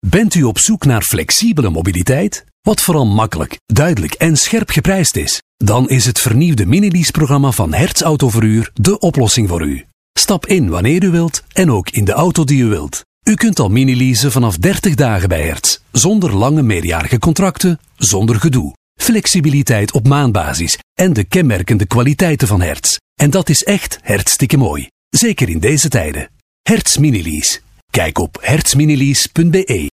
Bent u op zoek naar flexibele mobiliteit? Wat vooral makkelijk, duidelijk en scherp geprijsd is? Dan is het vernieuwde mini-lease-programma van Hertz Autoverhuur de oplossing voor u. Stap in wanneer u wilt en ook in de auto die u wilt. U kunt al mini-leasen vanaf 30 dagen bij Hertz. Zonder lange meerjarige contracten, zonder gedoe. Flexibiliteit op maandbasis en de kenmerkende kwaliteiten van Hertz. En dat is echt hartstikke mooi. Zeker in deze tijden. Hertz Mini-lease. Kijk op hertzminilease.be.